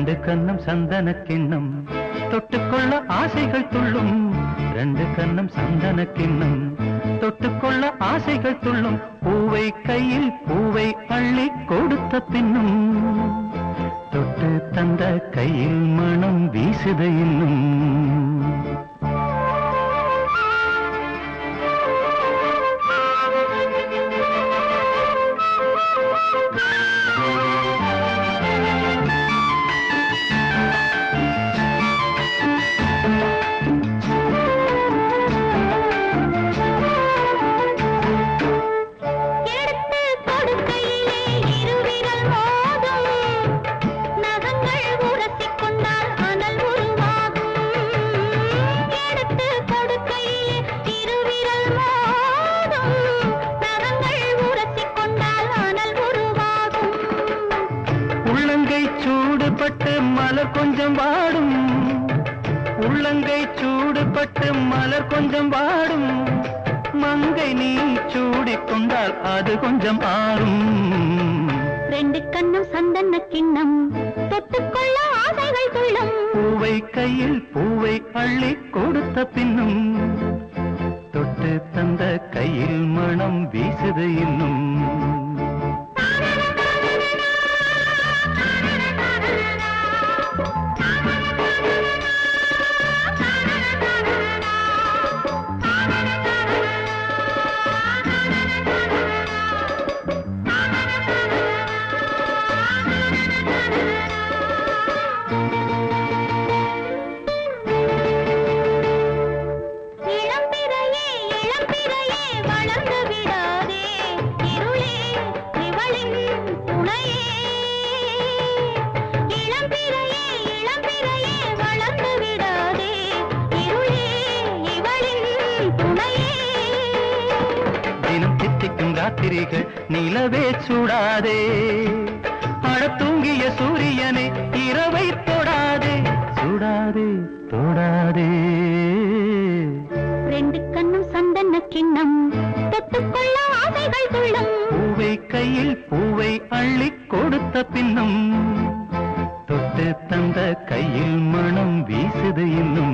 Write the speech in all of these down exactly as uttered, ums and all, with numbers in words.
ரெண்டு கண்ணம் சந்தன கிண்ணம் தொட்டுக்கொள்ள ஆசைகள் துள்ளும். ரெண்டு கண்ணம் சந்தன கிண்ணம் தொட்டுக்கொள்ள ஆசைகள் துள்ளும். பூவை கையில் பூவை அள்ளி கொடுத்த பின்னும் தொட்டு தந்த கையில் மனம் வீசுத இன்னும். சூடுபட்டு மலர் கொஞ்சம் வாடும். உள்ளங்கை சூடுபட்டு மலர் கொஞ்சம் வாடும். மங்கை நீ சூடிக்கொண்டால் அது கொஞ்சம் ஆறும். ரெண்டு கண்ணும் சந்தன கிண்ணம் தொட்டுக்கொள்ள ஆசைகள் துள்ளும். பூவை கையில் பூவை அள்ளி கொடுத்த பின்னும் தொட்டு தந்த கையில் மனம் வீசுது இன்னும். ராத்திரிகள் நிலவே சூடாதே. அட தூங்கிய சூரியனே இரவை தொடாதே. சூடாதே தொடாதே. ரெண்டு கண்ணும் சந்தன கிண்ணம் தொட்டுக்கொள்ள ஆசைகள் துள்ளும். பூவை கையில் பூவை அள்ளி கொடுத்த பின்னும் தொட்டு தந்த கையில் மனம் வீசுது இன்னும்.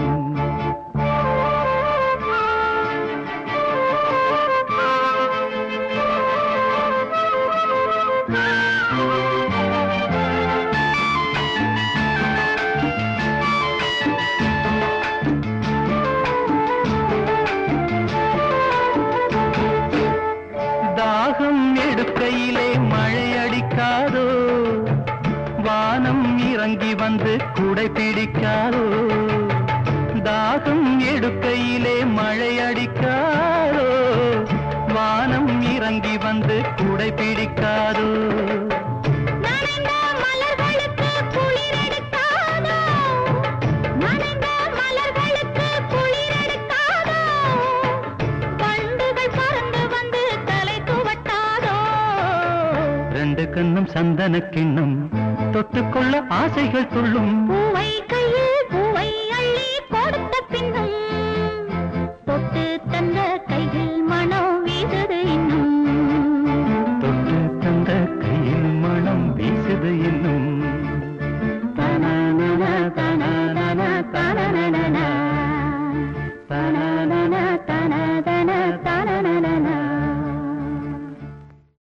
தாகம் எடுக்கையிலே மழை அடிக்காதோ. வானம் இறங்கி வந்து குடை பிடிக்காதோ. தாகம் எடுக்கையிலே மழை அடிக்காதோ. வானம் இறங்கி வந்து குடை பிடிக்காதோ. ரெண்டு கண்ணும் சந்தன கிண்ணம் தொட்டுக்கொள்ள ஆசைகள் துள்ளும். பூவை